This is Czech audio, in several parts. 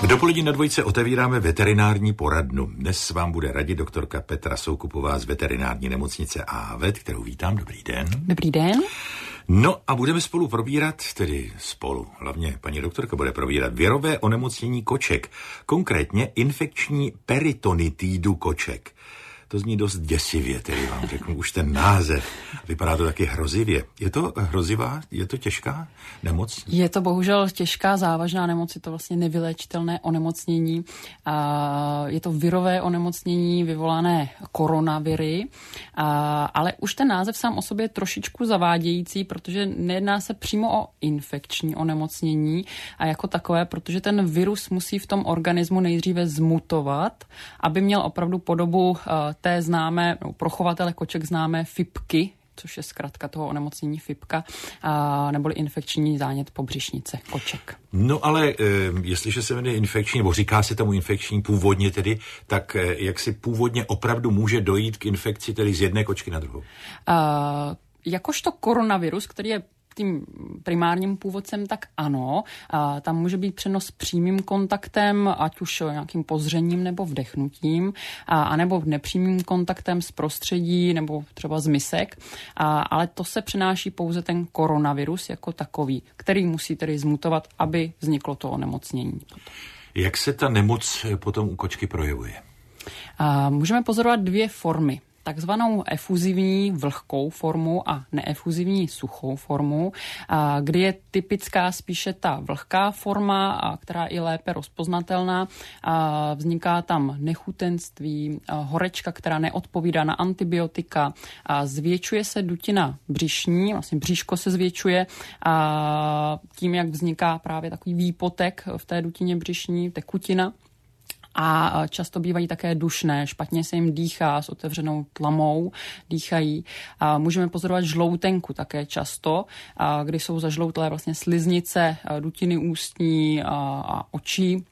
V dopolední na dvojce otevíráme veterinární poradnu. Dnes vám bude radit doktorka Petra Soukupová z veterinární nemocnice AVET, kterou vítám. Dobrý den. Dobrý den. No a budeme spolu probírat, hlavně paní doktorka bude probírat virové onemocnění koček, konkrétně infekční peritonitidu koček. To zní dost děsivě, tedy vám řeknu už ten název. Vypadá to taky hrozivě. Je to hrozivá? Je to těžká nemoc? Je to bohužel těžká, závažná nemoc, je to vlastně nevyléčitelné onemocnění. Je to virové onemocnění vyvolané koronaviry, ale už ten název sám o sobě je trošičku zavádějící, protože nejedná se přímo o infekční onemocnění a jako takové, protože ten virus musí v tom organismu nejdříve zmutovat, aby měl opravdu podobu té známé, pro chovatele koček známé FIPky, což je zkratka toho onemocnění FIPka, neboli infekční zánět pobřišnice koček. No ale jestliže se jmenuje infekční, nebo říká se tomu infekční původně tedy, tak jak si původně opravdu může dojít k infekci tedy z jedné kočky na druhou? Jakožto koronavirus, který je tím primárním původcem, tak ano. Tam může být přenos přímým kontaktem, ať už nějakým pozřením nebo vdechnutím, anebo nepřímým kontaktem z prostředí nebo třeba z misek. Ale to se přenáší pouze ten koronavirus jako takový, který musí tedy zmutovat, aby vzniklo to onemocnění. Jak se ta nemoc potom u kočky projevuje? Můžeme pozorovat dvě formy. Takzvanou efuzivní vlhkou formu a neefuzivní suchou formu, kdy je typická spíše ta vlhká forma, která je i lépe rozpoznatelná. Vzniká tam nechutenství, horečka, která neodpovídá na antibiotika, zvětšuje se dutina břišní, vlastně bříško se zvětšuje tím, jak vzniká právě takový výpotek v té dutině břišní, tekutina. A často bývají také dušné, špatně se jim dýchá, s otevřenou tlamou dýchají. A můžeme pozorovat žloutenku také často, kdy jsou zažloutlé vlastně sliznice, dutiny ústní a očí.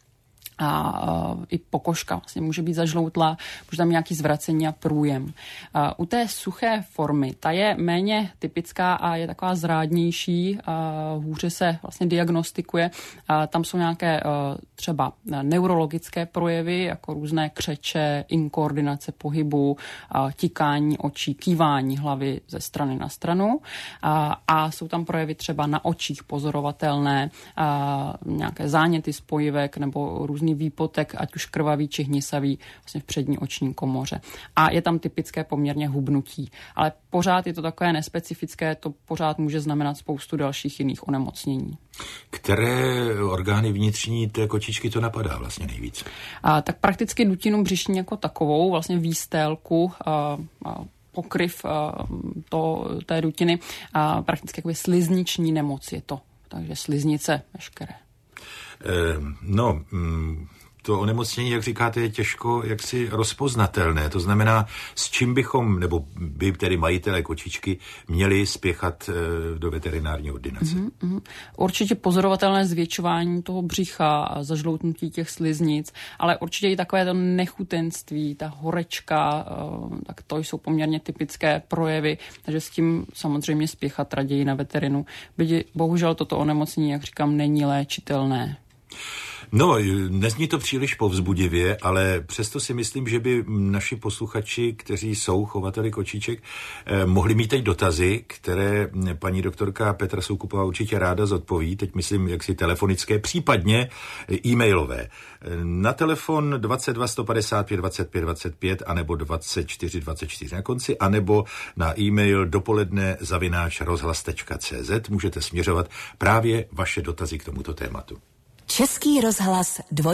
A i pokožka vlastně může být zažloutlá, může tam nějaký zvracení a průjem. U té suché formy, ta je méně typická a je taková zrádnější, hůře se vlastně diagnostikuje. Tam jsou nějaké třeba neurologické projevy, jako různé křeče, inkoordinace pohybu, tikání očí, kývání hlavy ze strany na stranu. A jsou tam projevy třeba na očích pozorovatelné, nějaké záněty spojivek nebo různý výpotek, ať už krvavý či hnisavý, vlastně v přední oční komoře. A je tam typické poměrně hubnutí. Ale pořád je to takové nespecifické, to pořád může znamenat spoustu dalších jiných onemocnění. Které orgány vnitřní té kočičky to napadá vlastně nejvíc? Tak prakticky dutinu břišní jako takovou, vlastně výstélku, pokryv té dutiny, prakticky jakoby slizniční nemoc je to. Takže sliznice veškeré. To onemocnění, jak říkáte, je těžko jaksi rozpoznatelné. To znamená, s čím bychom, nebo by tedy majitelé kočičky měli spěchat do veterinární ordinace? Určitě pozorovatelné zvětšování toho břicha, zažloutnutí těch sliznic, ale určitě i takové to nechutenství, ta horečka, tak to jsou poměrně typické projevy, takže s tím samozřejmě spěchat raději na veterinu. Byť bohužel toto onemocnění, jak říkám, není léčitelné. No, nezní to příliš povzbudivě, ale přesto si myslím, že by naši posluchači, kteří jsou chovateli kočiček, mohli mít teď dotazy, které paní doktorka Petra Soukupová určitě ráda zodpoví. Teď myslím jaksi telefonické, případně e-mailové. Na telefon 22 155 25 25 anebo 24 24 na konci, anebo na e-mail dopoledne@rozhlas.cz můžete směřovat právě vaše dotazy k tomuto tématu. Český rozhlas 2.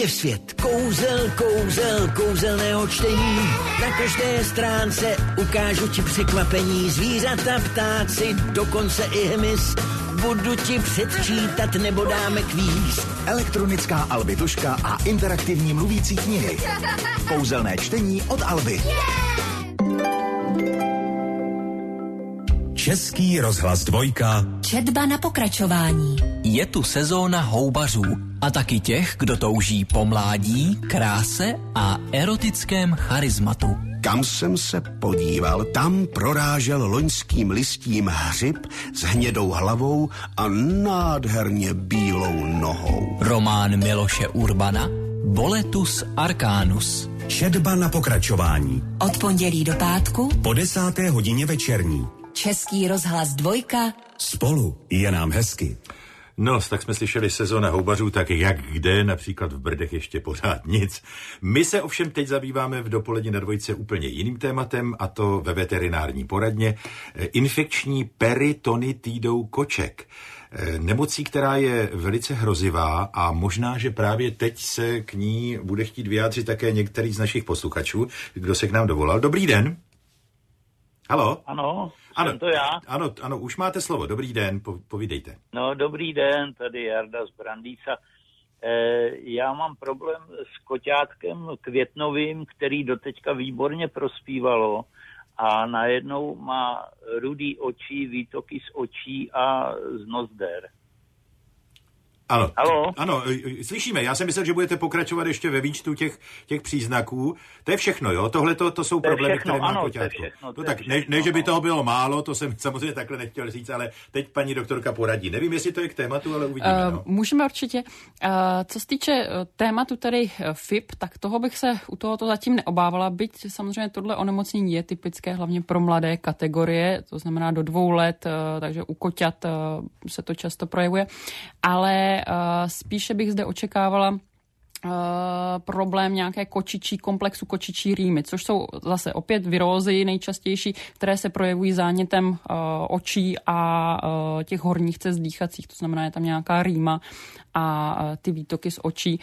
Objev svět kouzelného čtení. Na každé stránce ukážu ti překvapení. Zvířata, ptáci, dokonce i hmyz. Budu ti předčítat nebo dáme kvíz. Elektronická albituška a interaktivní mluvící knihy. Kouzelné čtení od Alby. Český rozhlas 2. Četba na pokračování. Je tu sezóna houbařů a taky těch, kdo touží po mládí, kráse a erotickém charizmatu. Kam jsem se podíval, tam prorážel loňským listím hřib s hnědou hlavou a nádherně bílou nohou. Román Miloše Urbana Boletus Arcanus. Četba na pokračování. Od pondělí do pátku Po 10. hodině večerní. Český rozhlas 2. Spolu je nám hezky. No, tak jsme slyšeli sezóna houbařů, tak jak kde, například v Brdech ještě pořád nic. My se ovšem teď zabýváme v dopolední na Dvojce úplně jiným tématem, a to ve veterinární poradně. Infekční peritonitidou koček. Nemocí, která je velice hrozivá a možná, že právě teď se k ní bude chtít vyjádřit také některý z našich posluchačů, kdo se k nám dovolal. Dobrý den. Haló? Ano, jsem to já. Ano, už máte slovo. Dobrý den, povídejte. No, dobrý den, tady Jarda z Brandýsa. Já mám problém s koťátkem květnovým, který doteďka výborně prospívalo a najednou má rudý oči, výtoky z očí a z nozder. Ano, slyšíme. Já jsem myslel, že budete pokračovat ještě ve výčtu těch příznaků. To je všechno, jo? Tohle to jsou problémy, které má koťátko. No tak, ne, že by toho bylo málo, to jsem samozřejmě takhle nechtěl říct, ale teď paní doktorka poradí. Nevím, jestli to je k tématu, ale uvidíme. Můžeme určitě. Co se týče tématu tady FIP, tak toho bych se u tohoto zatím neobávala, byť samozřejmě tohle onemocnění je typické hlavně pro mladé kategorie, to znamená do 2 let, takže u koťat se to často projevuje, ale spíše bych zde očekávala problém nějaké komplexu kočičí rýmy, což jsou zase opět virózy nejčastější, které se projevují zánětem očí a těch horních cest dýchacích, to znamená, je tam nějaká rýma a ty výtoky z očí.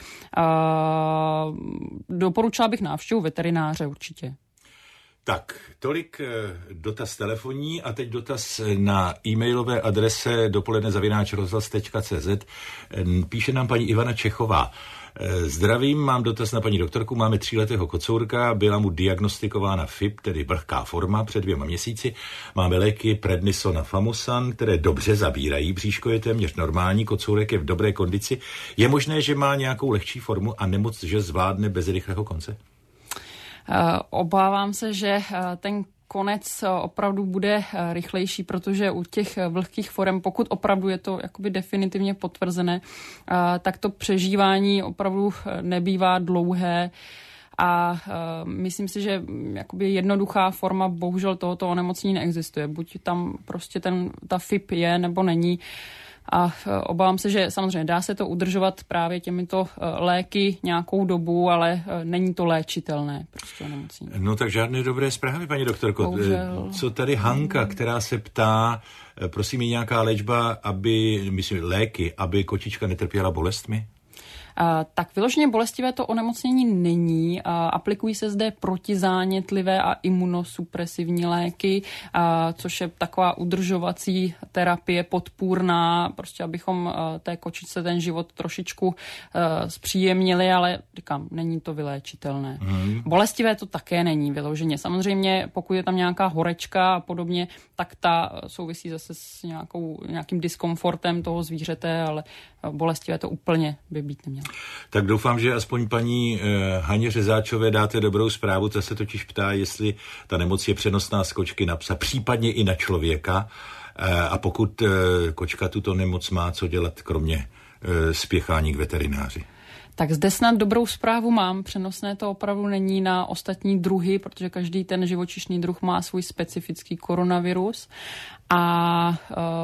Doporučila bych návštěvu veterináře určitě. Tak, tolik dotaz telefonní a teď dotaz na e-mailové adrese dopoledne@rozhlas.cz. Píše nám paní Ivana Čechová. Zdravím, mám dotaz na paní doktorku. Máme 3letého kocourka, byla mu diagnostikována FIP, tedy vlhká forma, před 2 měsíci. Máme léky Prednison a Famosan, které dobře zabírají. Bříško je téměř normální, kocourek je v dobré kondici. Je možné, že má nějakou lehčí formu a nemoc, že zvládne bez rychlého konce? Obávám se, že ten konec opravdu bude rychlejší, protože u těch vlhkých forem, pokud opravdu je to jakoby definitivně potvrzené, tak to přežívání opravdu nebývá dlouhé a myslím si, že jakoby jednoduchá forma bohužel tohoto onemocnění neexistuje. Buď tam prostě ta FIP je nebo není. A obávám se, že samozřejmě dá se to udržovat právě těmito léky nějakou dobu, ale není to léčitelné prostě onemocnění. No tak žádné dobré zprávy, paní doktorko. Bohužel. Co tady Hanka, která se ptá, prosím, je nějaká léčba, léky, aby kočička netrpěla bolestmi? Tak vyloženě bolestivé to onemocnění není. Aplikují se zde protizánětlivé a imunosupresivní léky, což je taková udržovací terapie podpůrná, prostě abychom té kočičce ten život trošičku zpříjemnili, ale říkám, není to vyléčitelné. Bolestivé to také není vyloženě. Samozřejmě, pokud je tam nějaká horečka a podobně, tak ta souvisí zase s nějakým diskomfortem toho zvířete, ale bolestivé to úplně by být nemělo. Tak doufám, že aspoň paní Haně Řezáčové dáte dobrou zprávu, ta se totiž ptá, jestli ta nemoc je přenosná z kočky na psa, případně i na člověka. A pokud kočka tuto nemoc má, co dělat, kromě spěchání k veterináři? Tak zde snad dobrou zprávu mám. Přenosné to opravdu není na ostatní druhy, protože každý ten živočišný druh má svůj specifický koronavirus. A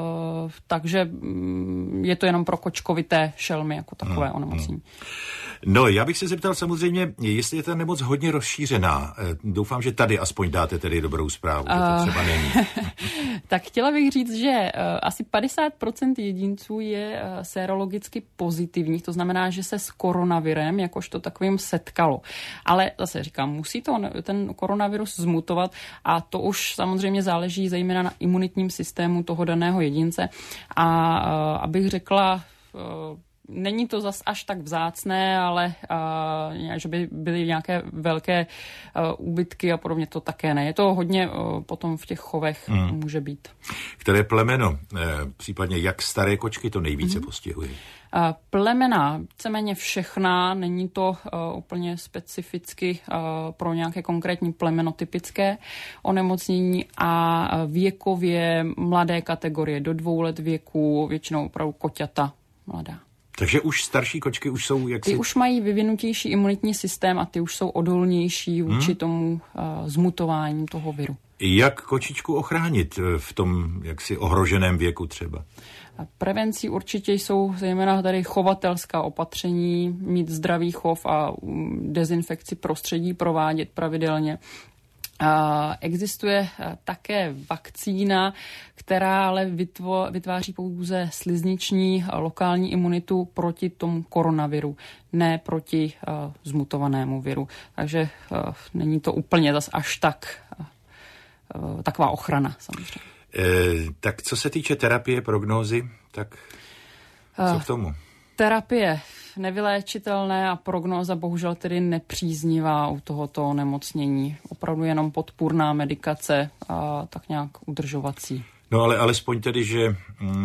takže je to jenom pro kočkovité šelmy jako takové onemocnění. No, já bych se zeptal samozřejmě, jestli je ta nemoc hodně rozšířená. Doufám, že tady aspoň dáte tedy dobrou zprávu, že to třeba není. Tak chtěla bych říct, že asi 50% jedinců je sérologicky pozitivních, to znamená, že se s koronavirem jakožto takovým setkalo. Ale zase říkám, musí ten koronavirus zmutovat a to už samozřejmě záleží zejména na imunitním systému toho daného jedince. A abych řekla, není to zas až tak vzácné, ale že by byly nějaké velké úbytky a podobně, to také ne. Je to hodně potom v těch chovech může být. Které plemeno, případně jak staré kočky to nejvíce postihuje? Plemena, víceméně všechna, není to úplně specificky pro nějaké konkrétní plemeno typické onemocnění a věkově mladé kategorie do 2 let věku, většinou opravdu koťata mladá. Takže už starší kočky už jsou jaksi... Ty už mají vyvinutější imunitní systém a ty už jsou odolnější vůči tomu zmutování toho viru. Jak kočičku ochránit v tom jaksi ohroženém věku třeba? Prevencí určitě jsou zejména tady chovatelská opatření, mít zdravý chov a dezinfekci prostředí provádět pravidelně. Existuje také vakcína, která ale vytváří pouze slizniční lokální imunitu proti tomu koronaviru, ne proti zmutovanému viru. Takže není to úplně zas až taková ochrana samozřejmě. Tak co se týče terapie, prognózy, tak co k tomu? Terapie nevyléčitelné a prognóza bohužel tedy nepříznivá u tohoto onemocnění. Opravdu jenom podpůrná medikace a tak nějak udržovací. No ale alespoň tedy, že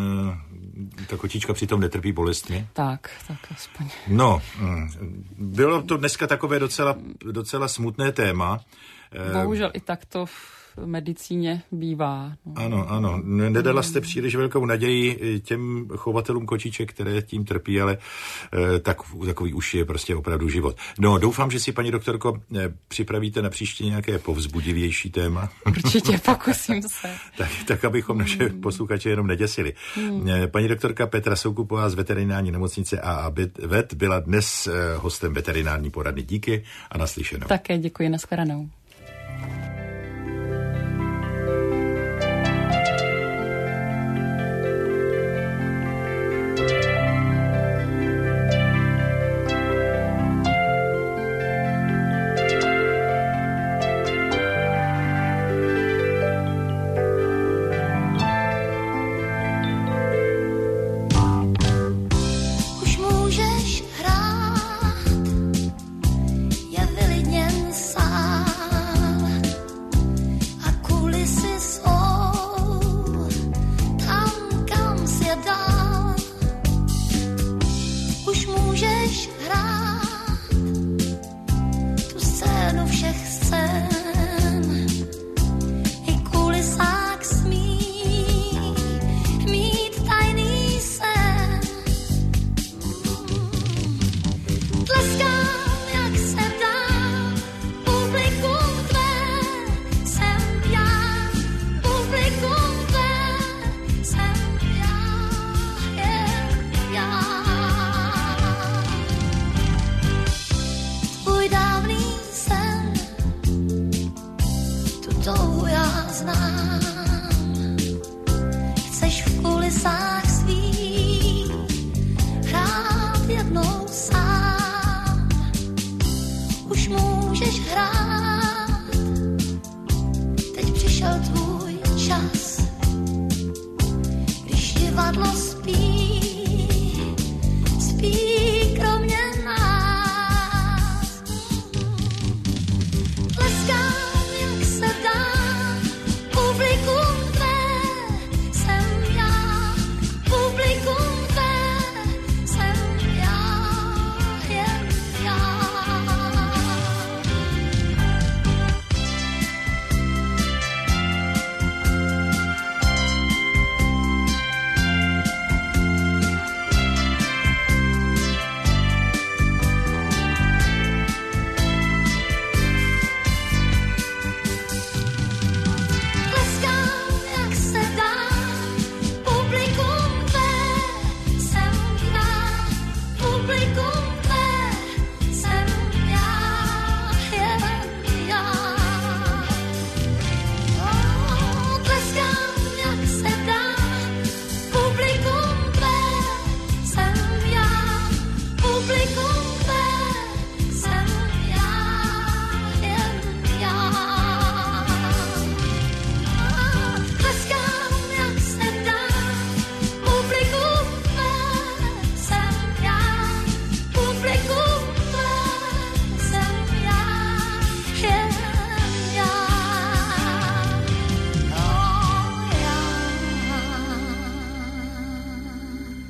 ta kočička přitom netrpí bolestmi. Tak aspoň. No, bylo to dneska takové docela smutné téma. Bohužel i tak to v medicíně bývá. No. Ano. Nedala jste příliš velkou naději těm chovatelům kočiček, které tím trpí, ale takový už je prostě opravdu život. No, doufám, že si, paní doktorko, připravíte na příště nějaké povzbudivější téma. Určitě, pokusím se. tak abychom naše posluchače jenom neděsili. Paní doktorka Petra Soukupová z veterinární nemocnice AA Vet byla dnes hostem veterinární poradny. Díky a naslyšenou. Také děkuji, nashledanou.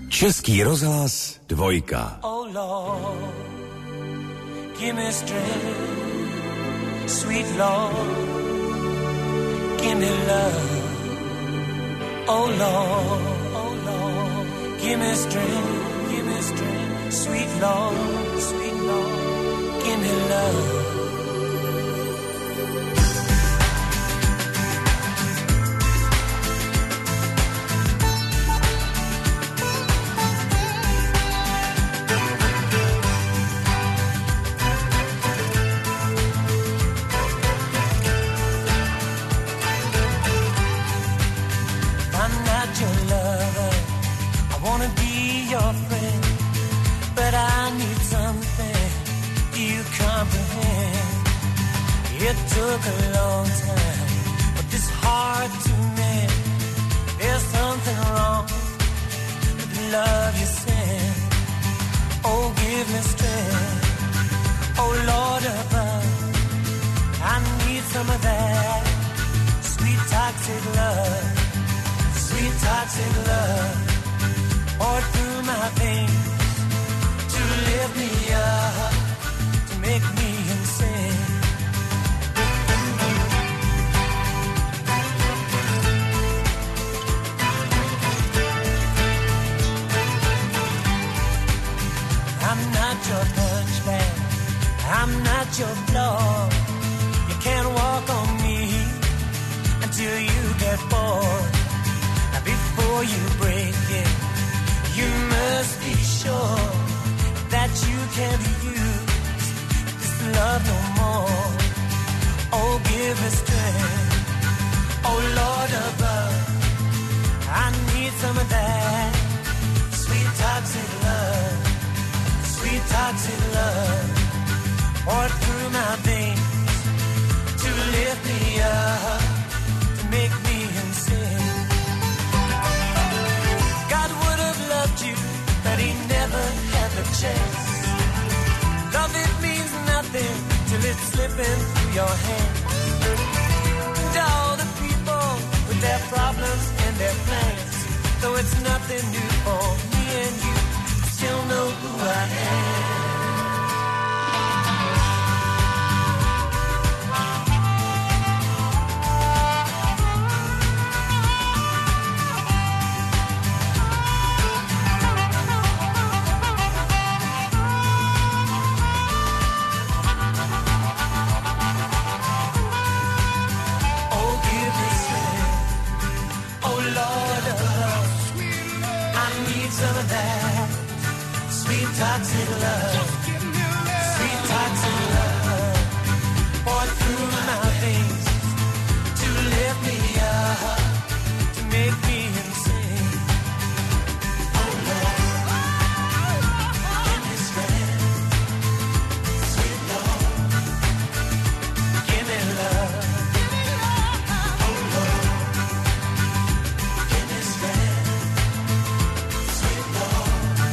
Český rozhlas 2. Oh Lord, give me strength, sweet Lord, give me love. Oh Lord, give me strength, sweet Lord, give me love. It took a long time, but it's hard to mend. There's something wrong with the love you send. Oh, give me strength. Oh, Lord above, I need some of that sweet toxic love, sweet toxic love, poured through my veins to lift me up, to make me insane. I'm not your punchbag, I'm not your floor. You can't walk on me until you get bored. Now before you break it, you must be sure that you can't use this love no more. Oh, give me strength. Oh, Lord above, I need some of that sweet toxic love, sweet toxic love, poured through my veins to lift me up, to make me insane. God would have loved you, but he never had the chance. Love, it means nothing till it's slipping through your hands. And all the people with their problems and their plans, though it's nothing new for me and you, still know who I am. Toxic love, sweet toxic love, poured through my veins to lift me up, to make me insane. Oh Lord, give me strength, sweet Lord, give me love. Oh Lord, give me strength, sweet Lord.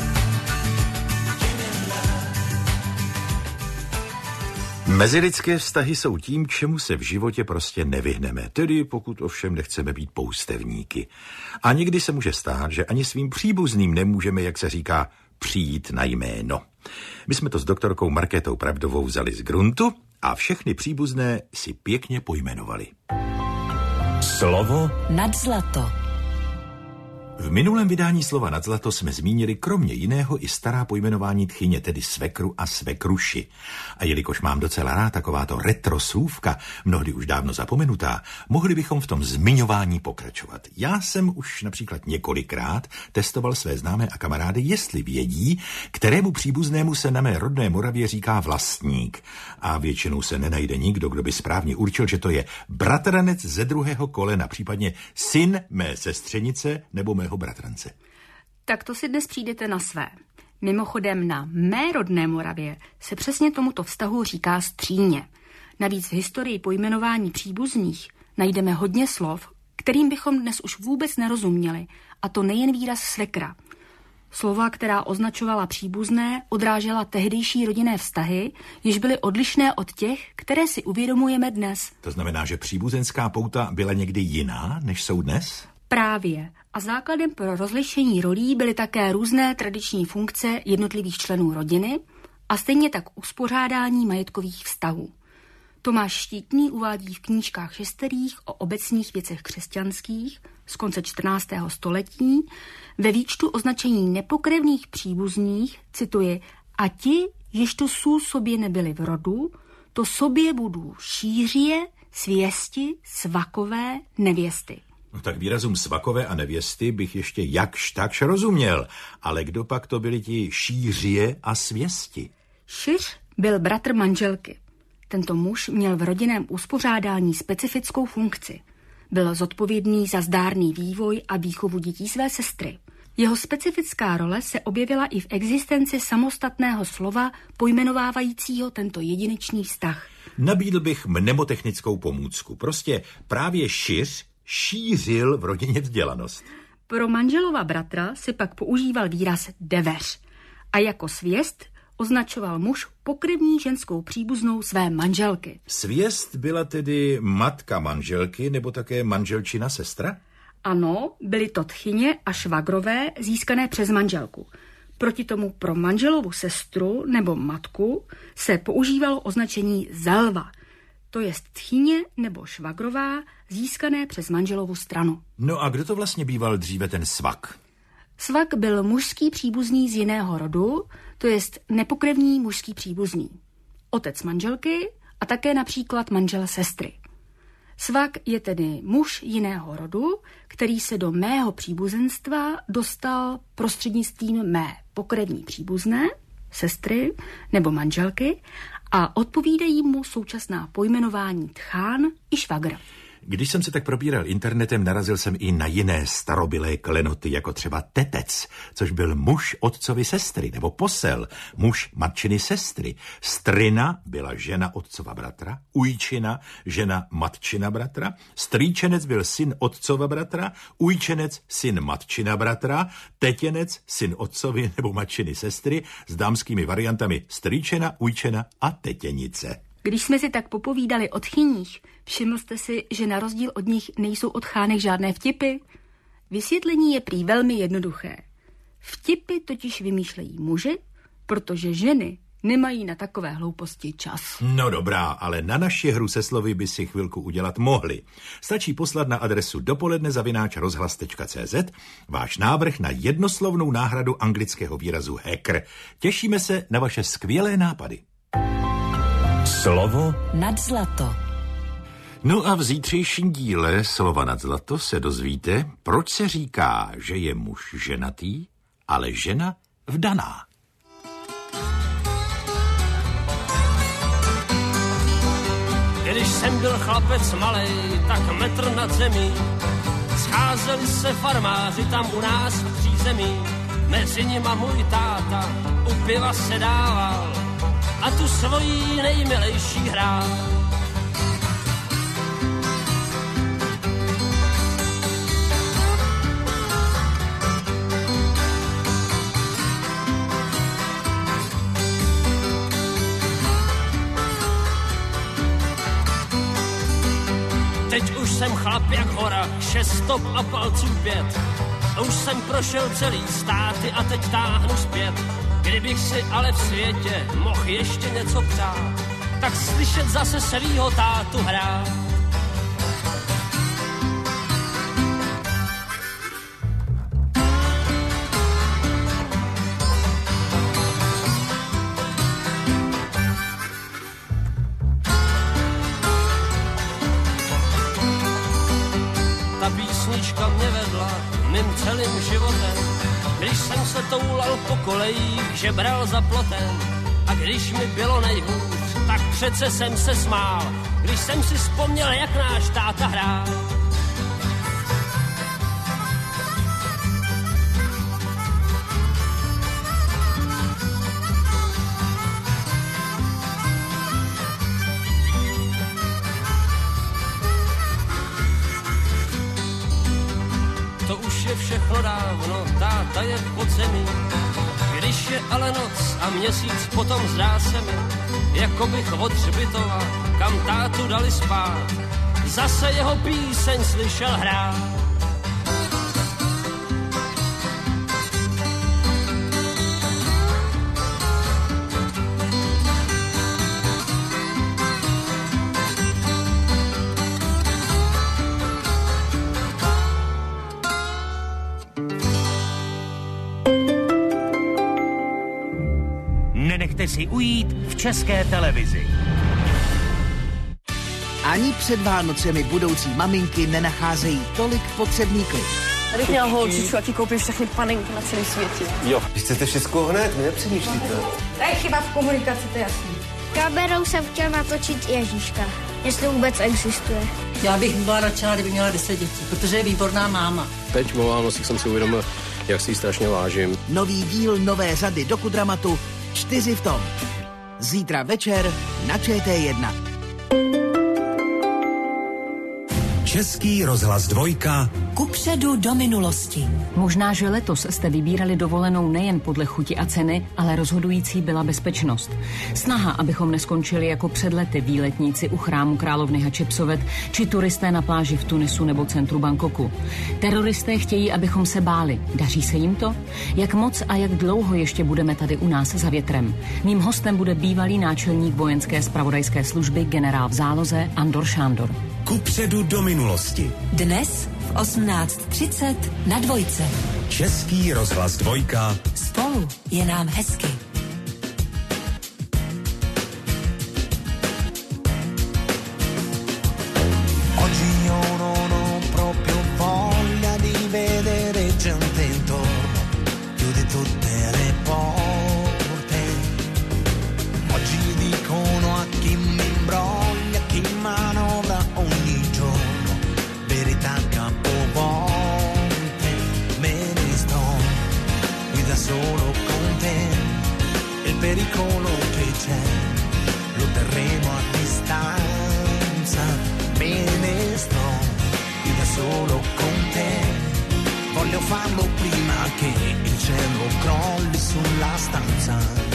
Mezilidské vztahy jsou tím, čemu se v životě prostě nevyhneme, tedy pokud ovšem nechceme být poustevníky. A někdy se může stát, že ani svým příbuzným nemůžeme, jak se říká, přijít na jméno. My jsme to s doktorkou Markétou Pravdovou vzali z gruntu a všechny příbuzné si pěkně pojmenovali. Slovo nad zlato. V minulém vydání Slova nad zlato jsme zmínili kromě jiného i stará pojmenování tchyně, tedy svekru a svekruši. A jelikož mám docela rád takováto retro slůvka, mnohdy už dávno zapomenutá, mohli bychom v tom zmiňování pokračovat. Já jsem už například několikrát testoval své známé a kamarády, jestli vědí, kterému příbuznému se na mé rodné Moravě říká vlastník. A většinou se nenajde nikdo, kdo by správně určil, že to je bratranec ze druhého kolena, případně syn mé sestřenice nebo mého bratrance. Tak to si dnes přijdete na své. Mimochodem na mé rodné Moravě se přesně tomuto vztahu říká stříně. Navíc v historii pojmenování příbuzných najdeme hodně slov, kterým bychom dnes už vůbec nerozuměli, a to nejen výraz svekra. Slova, která označovala příbuzné, odrážela tehdejší rodinné vztahy, jež byly odlišné od těch, které si uvědomujeme dnes. To znamená, že příbuzenská pouta byla někdy jiná, než jsou dnes? Právě. A základem pro rozlišení rolí byly také různé tradiční funkce jednotlivých členů rodiny a stejně tak uspořádání majetkových vztahů. Tomáš Štítný uvádí v knížkách šesterých o obecných věcech křesťanských z konce 14. století ve výčtu označení nepokrevných příbuzných, cituji, a ti, jež to sú sobě nebyli v rodu, to sobě budou šířie, svěsti, svakové, nevěsty. No tak výrazům svakové a nevěsty bych ještě jakž takž rozuměl, ale kdo pak to byli ti šířie a svěsti? Šiř byl bratr manželky. Tento muž měl v rodinném uspořádání specifickou funkci. Byl zodpovědný za zdárný vývoj a výchovu dětí své sestry. Jeho specifická role se objevila i v existenci samostatného slova pojmenovávajícího tento jedinečný vztah. Nabídl bych mnemotechnickou pomůcku. Prostě právě šiř šířil v rodině vzdělanost. Pro manželova bratra si pak používal výraz deveř a jako svěst označoval muž pokrevní ženskou příbuznou své manželky. Svěst byla tedy matka manželky nebo také manželčina sestra? Ano, byly to tchyně a švagrové získané přes manželku. Proti tomu pro manželovu sestru nebo matku se používalo označení zelva, to jest tchyně nebo švagrová získané přes manželovu stranu. No a kdo to vlastně býval dříve ten svak? Svak byl mužský příbuzný z jiného rodu, to jest nepokrevní mužský příbuzný. Otec manželky a také například manžel sestry. Svak je tedy muž jiného rodu, který se do mého příbuzenstva dostal prostřednictvím mé pokrevní příbuzné, sestry nebo manželky a odpovídají mu současná pojmenování tchán i švagr. Když jsem se tak probíral internetem, narazil jsem i na jiné starobylé klenoty, jako třeba tetec, což byl muž otcovy sestry, nebo posel, muž matčiny sestry. Strina byla žena otcova bratra, ujčina žena matčina bratra, strýčenec byl syn otcova bratra, ujčenec syn matčina bratra, tetěnec syn otcovy nebo matčiny sestry s dámskými variantami strýčena, ujčena a tetěnice. Když jsme si tak popovídali o tchyních, všiml jste si, že na rozdíl od nich nejsou od chánek žádné vtipy? Vysvětlení je prý velmi jednoduché. Vtipy totiž vymýšlejí muži, protože ženy nemají na takové hlouposti čas. No dobrá, ale na naši hru se slovy by si chvilku udělat mohli. Stačí poslat na adresu dopoledne@rozhlas.cz váš návrh na jednoslovnou náhradu anglického výrazu hacker. Těšíme se na vaše skvělé nápady. Slovo nad zlato. No a v zítřejším díle Slova nad zlato se dozvíte, proč se říká, že je muž ženatý, ale žena vdaná. Když jsem byl chlapec malej, tak metr nad zemí, scházeli se farmáři tam u nás v přízemí, mezi nima můj táta u piva se dával a tu svojí nejmilejší hrál. Teď už jsem chlap jak hora, 6 stop a palců 5. Už jsem prošel celý státy a teď táhnu zpět. Kdybych si ale v světě mohl ještě něco přát, tak slyšet zase svýho tátu hrát. Ta písnička mě vedla mým celým životem, když jsem se toulal po kolejích, žebral za plotem. A když mi bylo nejhůř, tak přece jsem se smál, když jsem si vzpomněl, jak náš táta hrál. To už je všechno dávno, táta je pod zemí. Když je ale noc a měsíc, potom zdá se mi, jako bych od hřbitova, kam tátu dali spát, zase jeho píseň slyšel hrát. Nenechte si ujít v České televizi. Ani před Vánocemi budoucí maminky nenacházejí tolik potřebný klid. Abych měla holčičku, jaký koupím všechny panenky na celém světě. Jo, vy chcete všechno hned, nepřemýšlíte. To je chyba v komunikaci, to je jasný. Kamerou jsem chtěl natočit Ježíška, jestli vůbec existuje. Já bych byla radšená, kdyby měla 10 dětí, protože je výborná máma. Teď o Vánocích jsem si uvědomil, jak si ji strašně vážím. Nový díl nové řady dokudramatu 4 v tom. Zítra večer na ČT1. Český rozhlas 2. Kupředu do minulosti. Možná, že letos jste vybírali dovolenou nejen podle chuti a ceny, ale rozhodující byla bezpečnost. Snaha, abychom neskončili jako před lety výletníci u chrámu královny Hatšepsovet či turisté na pláži v Tunisu nebo centru Bangkoku. Teroristé chtějí, abychom se báli. Daří se jim to? Jak moc a jak dlouho ještě budeme tady u nás za větrem? Mým hostem bude bývalý náčelník vojenské zpravodajské služby generál v záloze Andor Šándor. Kupředu do minulosti. Dnes v 18:30 na Dvojce. Český rozhlas 2. Spolu je nám hezky. Oggi io non ho proprio voglia di vedere gente intorno, chiude tutte le porte. Oggi dicono a chi mi imbroglia, chi manovra ogni giorno, verità capovolte, me ne sto qui da solo con te, il pericolo che c'è lo terremo a distanza, me ne sto qui da solo con te, voglio farlo prima che il cielo crolli sulla stanza,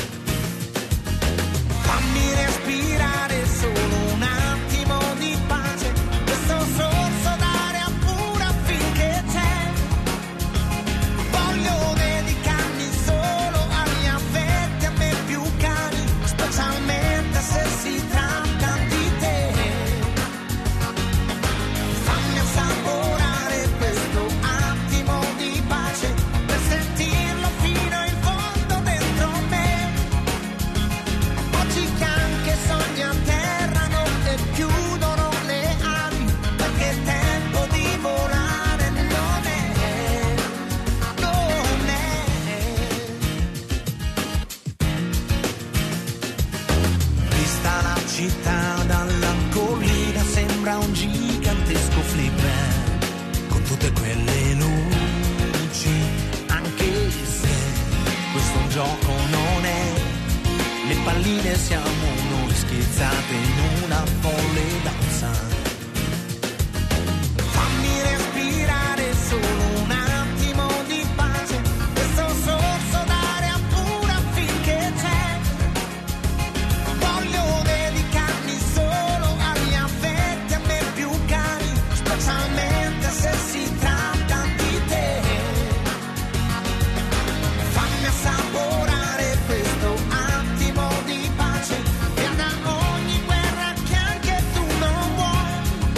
fammi respirare solo un attimo di pace, questo sorso d'aria pura finché c'è, voglio dedicarmi solo agli affetti a me più cari, specialmente se si tratta di te, fammi assaporare questo attimo di pace, per sentirlo fino in fondo dentro me, oggi che anche sogni atterrano e chiudono le ali, perché è tempo di volare non è. Vista la città dalla collina sembra un gigantesco flipper, con tutte quelle luci, anche se questo un gioco non è, le palline siamo noi schizzate in una folle danza, fammi respirare solo un attimo di pace, questo sorso d'aria pura finché c'è, voglio dedicarmi solo agli affetti a me più cari, specialmente se si tratta di te, fammi assaporare questo attimo di pace, via da ogni guerra che anche tu non vuoi,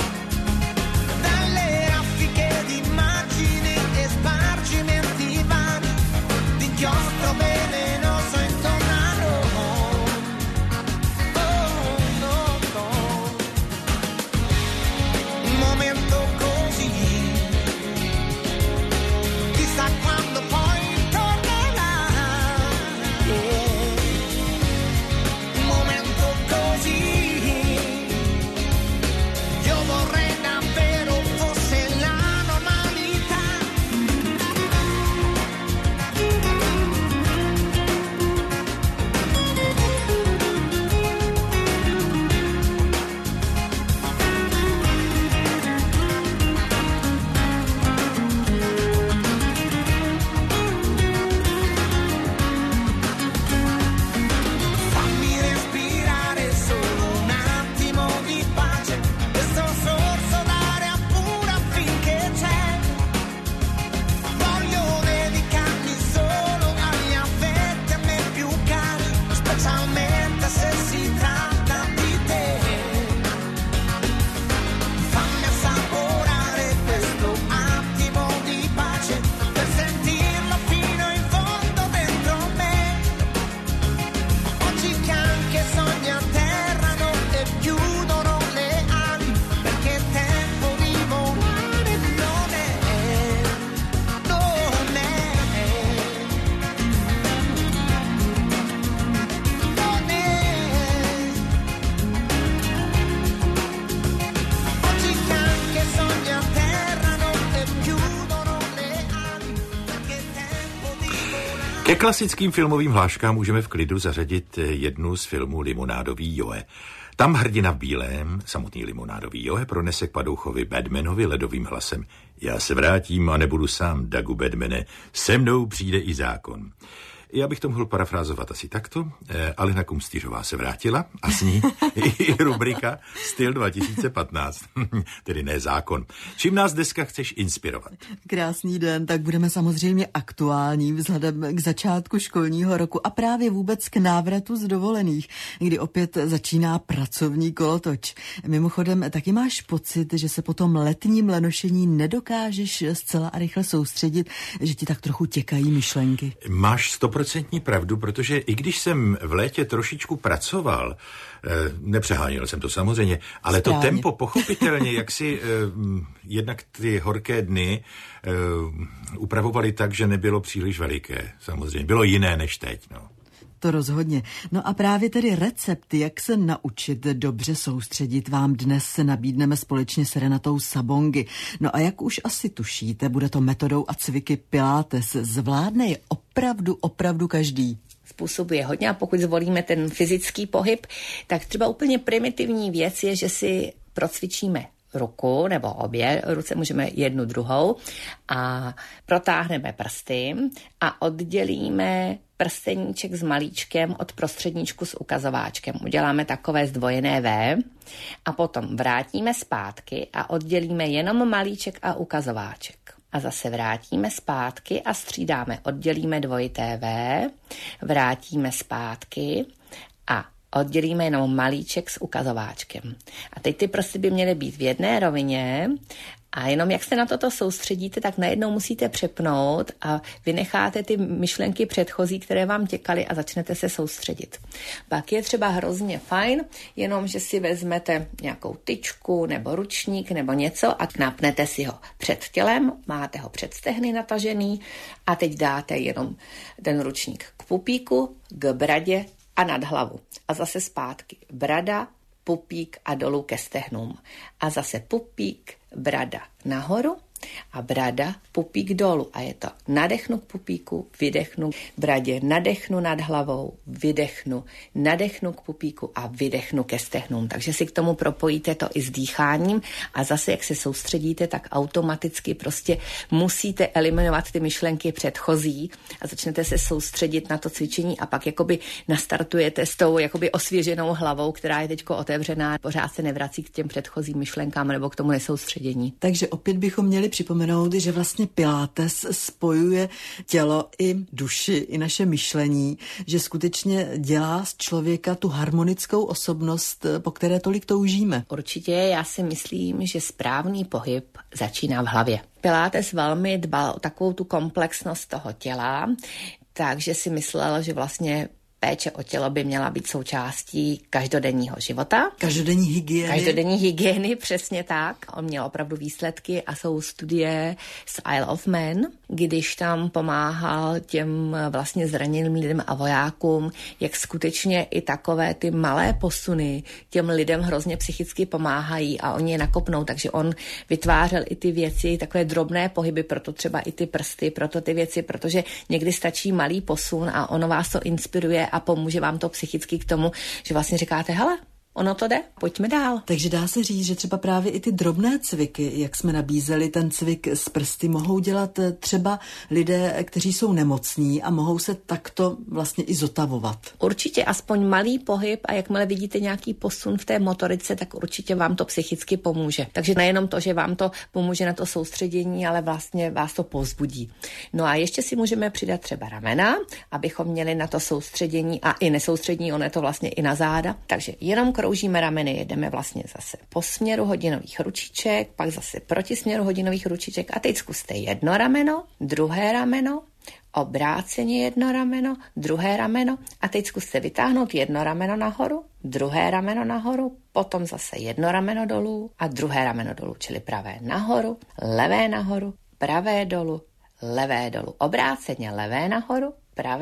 dalle raffiche di immagini e spargimenti vari, di inchiostro velenoso intorno a noi. Oh, no, no. Un momento così, chissà quando poi tornerà. Un momento così, io vorrei davvero fosse la normalità. Ke klasickým filmovým hláškám můžeme v klidu zařadit jednu z filmů Limonádový Joe. Tam hrdina v bílém, samotný limonádový Joe, pronese k padouchovi Batmanovi ledovým hlasem: já se vrátím a nebudu sám, Dagu Batmane, se mnou přijde i zákon. Já bych to mohl parafrázovat asi takto. Alena Kumstýřová se vrátila a s ní i rubrika Styl 2015, tedy ne zákon. Čím nás dneska chceš inspirovat? Krásný den, tak budeme samozřejmě aktuální vzhledem k začátku školního roku a právě vůbec k návratu z dovolených, kdy opět začíná pracovní kolotoč. Mimochodem, taky máš pocit, že se po tom letním lenošení nedokážeš zcela a rychle soustředit, že ti tak trochu těkají myšlenky? Máš 100% pravdu, protože i když jsem v létě trošičku pracoval, nepřeháněl jsem to samozřejmě, ale správně. To tempo pochopitelně, jak si jednak ty horké dny upravovali tak, že nebylo příliš veliké. Samozřejmě, bylo jiné než teď, no. To rozhodně. No a právě tedy recept, jak se naučit dobře soustředit, vám dnes nabídneme společně s Renatou Sabongy. No a jak už asi tušíte, bude to metodou a cviky Pilates. Zvládne je opravdu každý. Způsobů je hodně a pokud zvolíme ten fyzický pohyb, tak třeba úplně primitivní věc je, že si procvičíme ruku nebo obě ruce, můžeme jednu druhou a protáhneme prsty a oddělíme prsteníček s malíčkem od prostředníčku s ukazováčkem. Uděláme takové zdvojené V a potom vrátíme zpátky a oddělíme jenom malíček a ukazováček. A zase vrátíme zpátky a střídáme, oddělíme dvojité V, vrátíme zpátky a oddělíme jenom malíček s ukazováčkem. A teď ty prsty by měly být v jedné rovině a jenom jak se na toto soustředíte, tak najednou musíte přepnout a vynecháte ty myšlenky předchozí, které vám těkaly a začnete se soustředit. Pak je třeba hrozně fajn, jenom že si vezmete nějakou tyčku nebo ručník nebo něco a napnete si ho před tělem, máte ho před stehny natažený a teď dáte jenom ten ručník k pupíku, k bradě a nad hlavu. A zase zpátky. Brada, pupík a dolů ke stehnům. A zase pupík, brada nahoru a brada, pupík dolů. A je to nadechnu k pupíku, vydechnu k bradě, nadechnu nad hlavou, vydechnu, nadechnu k pupíku a vydechnu ke stehnům. Takže si k tomu propojíte to i s dýcháním a zase, jak se soustředíte, tak automaticky prostě musíte eliminovat ty myšlenky předchozí a začnete se soustředit na to cvičení a pak jakoby nastartujete s tou jakoby osvěženou hlavou, která je teďko otevřená, pořád se nevrací k těm předchozím myšlenkám nebo k tomu nesoustředění. Takže opět bychom měli připomenout, že vlastně Pilates spojuje tělo i duši, i naše myšlení, že skutečně dělá z člověka tu harmonickou osobnost, po které tolik toužíme. Určitě, já si myslím, že správný pohyb začíná v hlavě. Pilates velmi dbal o takovou tu komplexnost toho těla, takže si myslel, že vlastně péče o tělo by měla být součástí každodenního života. Každodenní hygieny, přesně tak. On měl opravdu výsledky a jsou studie z Isle of Man, když tam pomáhal těm vlastně zraněným lidem a vojákům, jak skutečně i takové ty malé posuny těm lidem hrozně psychicky pomáhají a oni je nakopnou, takže on vytvářel i ty věci, takové drobné pohyby, proto třeba i ty prsty, proto ty věci, protože někdy stačí malý posun a ono vás to inspiruje a pomůže vám to psychicky k tomu, že vlastně říkáte, hele, ono to jde, pojďme dál. Takže dá se říct, že třeba právě i ty drobné cviky, jak jsme nabízeli, ten cvik s prsty, mohou dělat třeba lidé, kteří jsou nemocní a mohou se takto vlastně i zotavovat. Určitě aspoň malý pohyb a jakmile vidíte nějaký posun v té motorice, tak určitě vám to psychicky pomůže. Takže nejenom to, že vám to pomůže na to soustředění, ale vlastně vás to povzbudí. No a ještě si můžeme přidat třeba ramena, abychom měli na to soustředění a i nesoustřední, ono je to vlastně i na záda. Takže jenom kroužíme rameny, jedeme vlastně zase po směru hodinových ručiček, pak zase proti směru hodinových ručiček a teď zkuste jedno rameno, druhé rameno, obráceně jedno rameno, druhé rameno a teď zkuste vytáhnout jedno rameno nahoru, druhé rameno nahoru, potom zase jedno rameno dolů a druhé rameno dolů, čili pravé nahoru, pravé dolů, levé dolů, obráceně levé nahoru,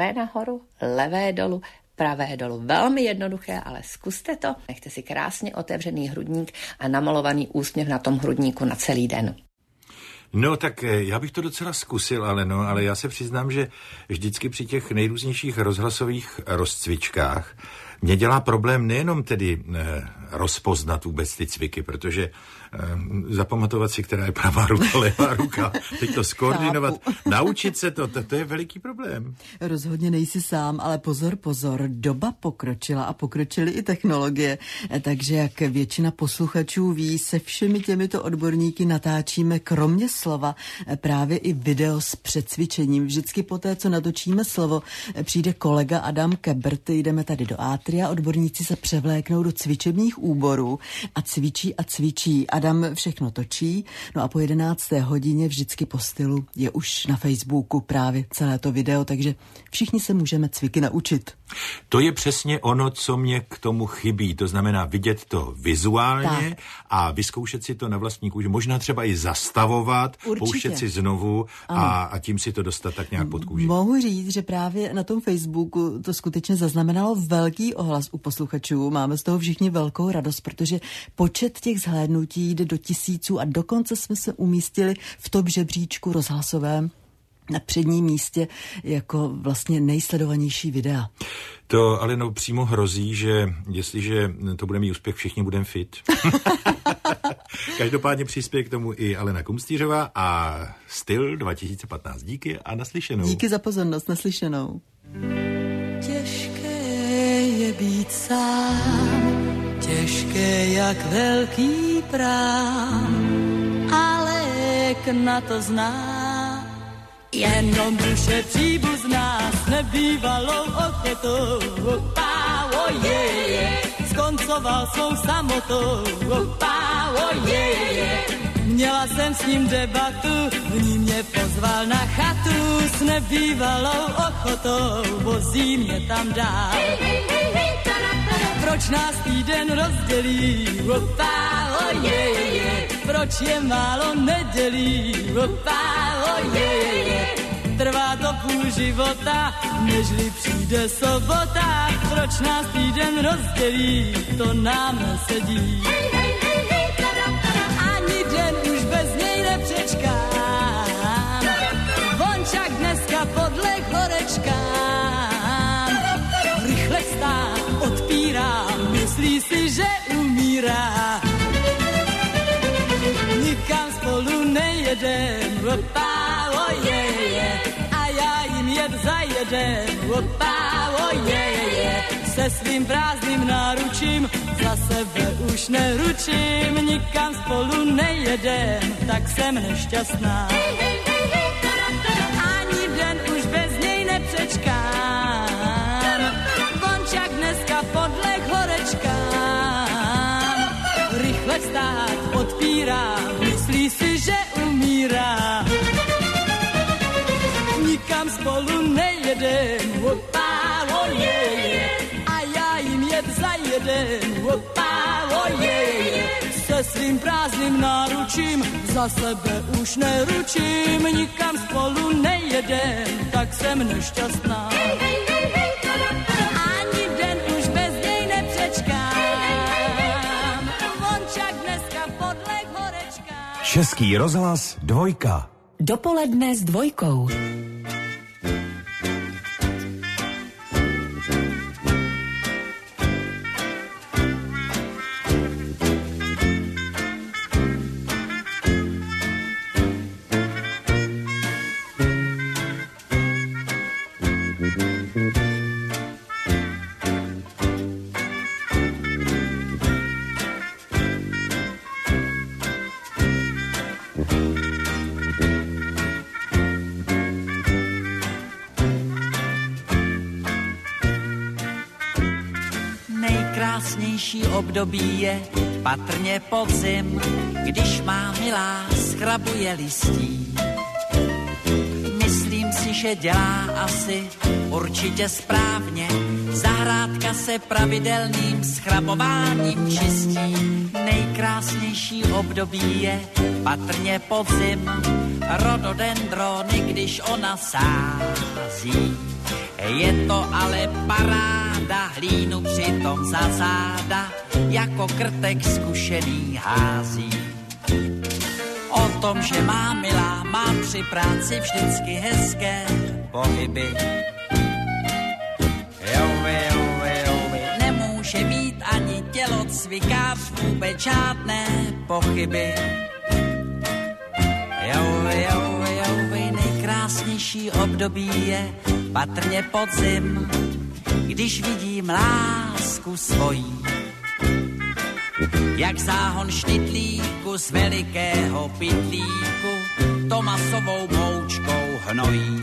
levé dolů, pravé dolů. Velmi jednoduché, ale zkuste to. Nechte si krásně otevřený hrudník a namalovaný úsměv na tom hrudníku na celý den. No tak já bych to docela zkusil, ale já se přiznám, že vždycky při těch nejrůznějších rozhlasových rozcvičkách mě dělá problém nejenom tedy rozpoznat vůbec ty cviky, protože zapamatovat si, která je pravá ruka, levá ruka, teď to skoordinovat, naučit se to je veliký problém. Rozhodně nejsi sám, ale pozor, doba pokročila a pokročily i technologie, takže jak většina posluchačů ví, se všemi těmito odborníky natáčíme kromě slova právě i video s předcvičením. Vždycky poté, co natočíme slovo, přijde kolega Adam Kebrt, jdeme tady do átria, odborníci se převléknou do cvičebních úborů a cvičí. Adam všechno točí, no a po 11. hodině vždycky po stylu je už na Facebooku právě celé to video, takže všichni se můžeme cviky naučit. To je přesně ono, co mě k tomu chybí, to znamená vidět to vizuálně a vyzkoušet si to na vlastní kůži, možná třeba i zastavovat, pouštět si znovu a tím si to dostat tak nějak pod kůži. Mohu říct, že právě na tom Facebooku to skutečně zaznamenalo velký ohlas u posluchačů. Máme z toho všichni velkou radost, protože počet těch zhlédnutí jde do tisíců a dokonce jsme se umístili v top žebříčku rozhlasovém na předním místě jako vlastně nejsledovanější videa. To ale přímo hrozí, že jestliže to bude mít úspěch, všichni budeme fit. Každopádně přispěje k tomu i Alena Kumstýřová a Styl 2015. Díky a naslyšenou. Díky za pozornost, naslyšenou. Těžké je být sám, těžké jak velký prám, ale na to zná. Jenom duše příbuzná s nebývalou ochotou, skoncoval svou samotou, měla jsem s ním debatu, v ní mě pozval na chatu s nebývalou ochotou, vozí mě tam dál. Proč nás týden rozdělí, proč je málo nedělí, trvá to půl života, nežli přijde sobota, proč nás týden rozdělí, to nám nesedí. Ani den už bez něj nepřečkám, vončak dneska podleh horečkám, rychle vstát, odpírám, myslí si, že umírá. Nikam spolu nejedem, a já jim jet zajedem, se svým prázdným náručím, za sebe už neručím, nikam spolu nejedem, tak jsem nešťastná. Ani den už bez něj nepřečkám, vončak dneska podleh horečkám, rychle vstát, odpírám, myslí si, že umírá. Nikam spolu nejedem, a já jim jet zajedem, se svým prázdným náručím, za sebe už neručím, nikam spolu nejedem, tak jsem nešťastná. Ani den už bez něj nepřečkám, vončak dneska podleh horečkám. Český rozhlas 2. Dopoledne s dvojkou. Nejkrásnější období je patrně podzim, když má milá schrabuje listí. Myslím si, že dělá asi určitě správně, zahrádka se pravidelným schrabováním čistí. Nejkrásnější období je patrně podzim, rododendrony, když ona sází. Je to ale paráda, hlínu přitom za záda, jako krtek zkušený hází. Od tom, že má milá, má při práci vždycky hezké pohyby. Nemůže mít ani tělocvikář vůbec žádné pochyby. Nejkrásnější období je patrně podzim, když vidím lásku svojí. Jak záhon šnitlíku z velikého pytlíku to masovou moučkou hnojí.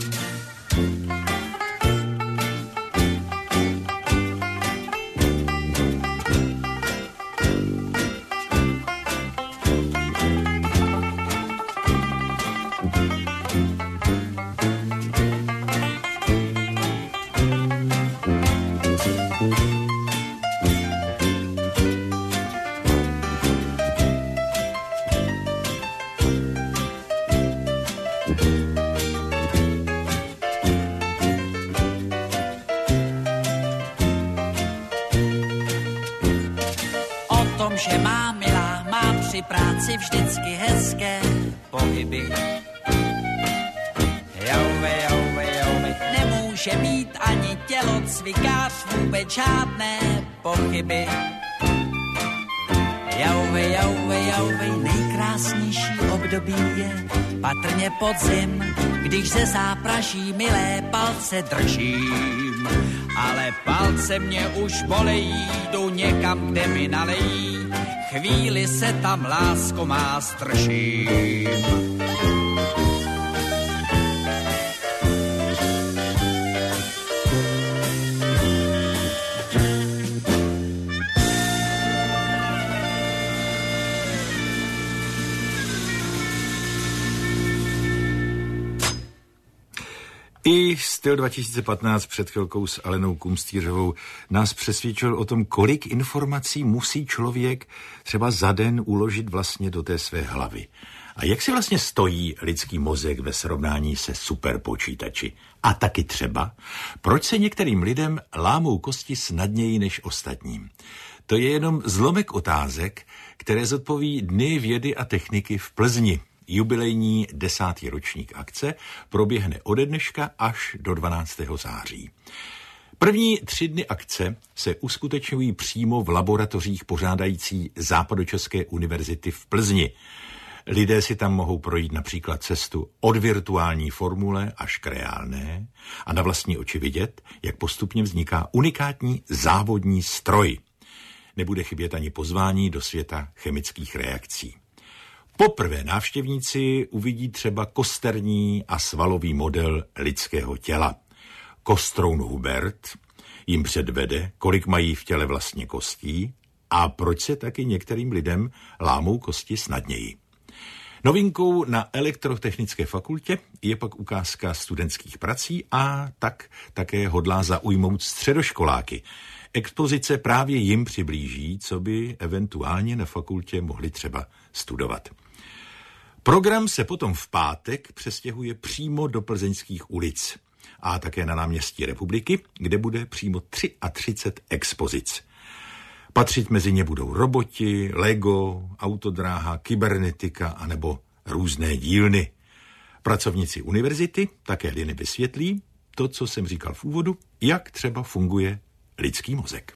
Že má milá, má při práci vždycky hezké pohyby. Nemůže mít ani tělocvikář vůbec žádné pochyby. Nejkrásnější období je patrně podzim, když ze zápraží milé palce držím. Ale palce mě už bolejí, jdu někam, kde mi nalejí, chvíli se tam, lásko má, zdržím. I styl 2015 před chvilkou s Alenou Kumstýřovou nás přesvědčil o tom, kolik informací musí člověk třeba za den uložit vlastně do té své hlavy. A jak si vlastně stojí lidský mozek ve srovnání se superpočítači? A taky třeba, proč se některým lidem lámou kosti snadněji než ostatním? To je jenom zlomek otázek, které zodpoví Dny vědy a techniky v Plzni. Jubilejní 10. ročník akce proběhne ode dneška až do 12. září. První 3 dny akce se uskutečňují přímo v laboratořích pořádající Západočeské univerzity v Plzni. Lidé si tam mohou projít například cestu od virtuální formule až k reálné a na vlastní oči vidět, jak postupně vzniká unikátní závodní stroj. Nebude chybět ani pozvání do světa chemických reakcí. Poprvé návštěvníci uvidí třeba kosterní a svalový model lidského těla. Kostroun Hubert jim předvede, kolik mají v těle vlastně kostí a proč se taky některým lidem lámou kosti snadněji. Novinkou na Elektrotechnické fakultě je pak ukázka studentských prací a tak také hodlá zaujmout středoškoláky. Expozice právě jim přiblíží, co by eventuálně na fakultě mohli třeba studovat. Program se potom v pátek přestěhuje přímo do plzeňských ulic a také na náměstí Republiky, kde bude přímo 33 expozic. Patřit mezi ně budou roboti, Lego, autodráha, kybernetika anebo různé dílny. Pracovníci univerzity také hliny vysvětlí to, co jsem říkal v úvodu, jak třeba funguje lidský mozek.